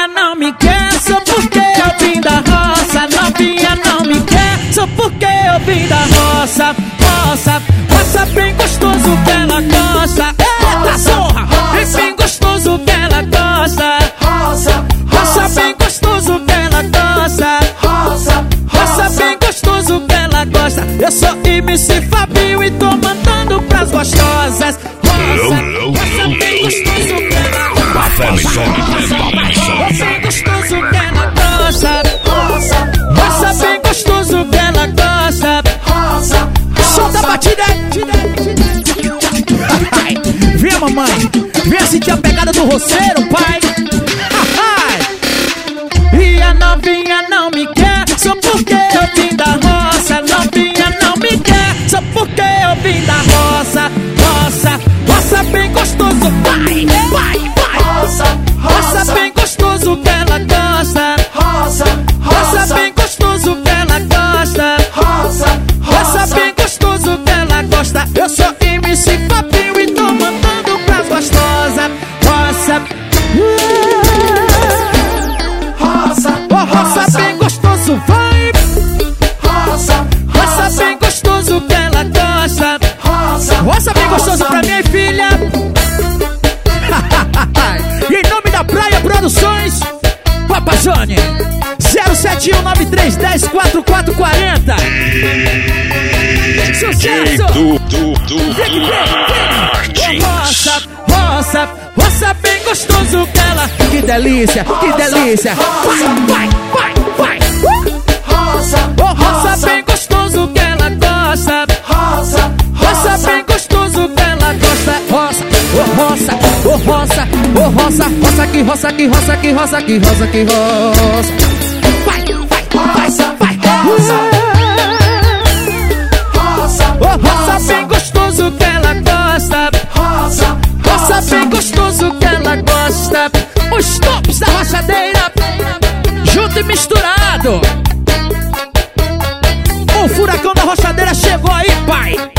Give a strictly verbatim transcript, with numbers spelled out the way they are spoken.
novinha não me quer, só porque eu vim da roça. Novinha não me quer, só porque eu vim da roça. Roça, roça bem gostoso que ela gosta. Eita zorra, bem gostoso que ela gosta. Roça, roça bem gostoso que ela gosta. Roça, roça bem gostoso que ela gosta. Eu sou M C Fabinho e tô mandando pras gostosas. Roça, roça bem gostoso que ela gosta. Roça bem gostoso que ela gosta. Roça, roça bem gostoso que ela gosta. Roça, solta a batida. Vem, mamãe, vem sentir a pegada do roceiro, pai. E a novinha não me quer, só porque eu vim da roça. Novinha não me quer, só porque eu vim da roça. Roça, roça bem gostoso, vai, vai, vai. Roça, roça bem gostoso que ela gosta. Roça, roça bem gostoso que ela gosta. Roça, roça bem gostoso que ela gosta. Eu sou M C Fabinho e tô mandando pras gostosas. Roça, roça, oh, roça bem gostoso, vai. Roça, roça bem gostoso que ela gosta. Roça, roça bem gostoso pra minha filha. E em nome da Praia Produções, Papa Johnny, zero sete um nove três um zero quatro quatro quatro zero. Sucesso! Vem, vem, vem. Roça, roça, roça bem gostoso que ela. Que delícia, que delícia. Vai, vai, vai. Roça, oh, roça bem gostoso que ela gosta. Roça, roça bem gostoso que ela gosta. Roça, oh, roça, oh, roça, oh, roça, roça que roça, que roça, que roça, que roça, que roça. Vai, vai, vai, vai, roça. Oh, roça bem gostoso que ela gosta. Roça, roça bem gostoso que ela gosta. Os tops da roçadeira, junto e misturado. O furacão da roçadeira chegou aí, pai.